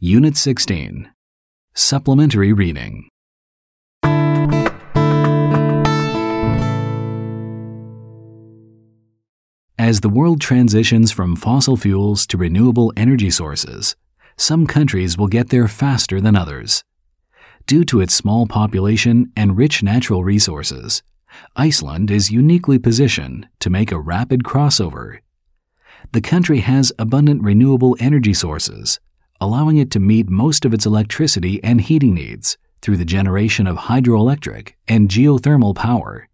Unit 16. Supplementary Reading. As the world transitions from fossil fuels to renewable energy sources, some countries will get there faster than others. Due to its small population and rich natural resources, Iceland is uniquely positioned to make a rapid crossover. The country has abundant renewable energy sources, allowing it to meet most of its electricity and heating needs through the generation of hydroelectric and geothermal power.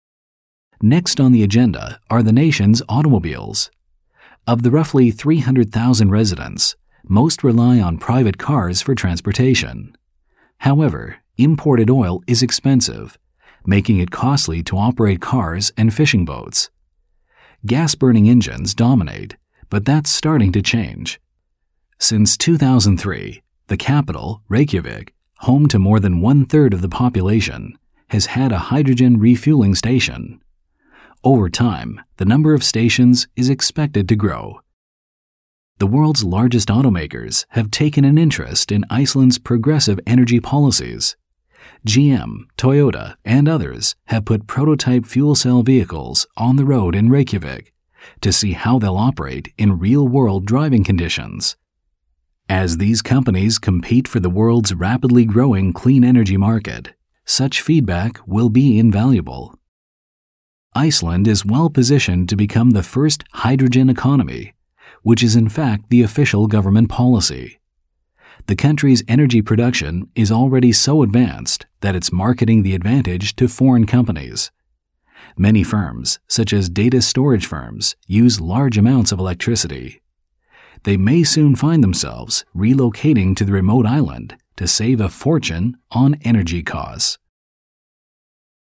Next on the agenda are the nation's automobiles. Of the roughly 300,000 residents, most rely on private cars for transportation. However, imported oil is expensive, making it costly to operate cars and fishing boats. Gas-burning engines dominate, but that's starting to change. Since 2003, the capital, Reykjavik, home to more than one-third of the population, has had a hydrogen refueling station. Over time, the number of stations is expected to grow. The world's largest automakers have taken an interest in Iceland's progressive energy policies. GM, Toyota, and others have put prototype fuel cell vehicles on the road in Reykjavik to see how they'll operate in real-world driving conditions. As these companies compete for the world's rapidly growing clean energy market, such feedback will be invaluable. Iceland is well positioned to become the first hydrogen economy, which is in fact the official government policy. The country's energy production is already so advanced that it's marketing the advantage to foreign companies. Many firms, such as data storage firms, use large amounts of electricity. They may soon find themselves relocating to the remote island to save a fortune on energy costs.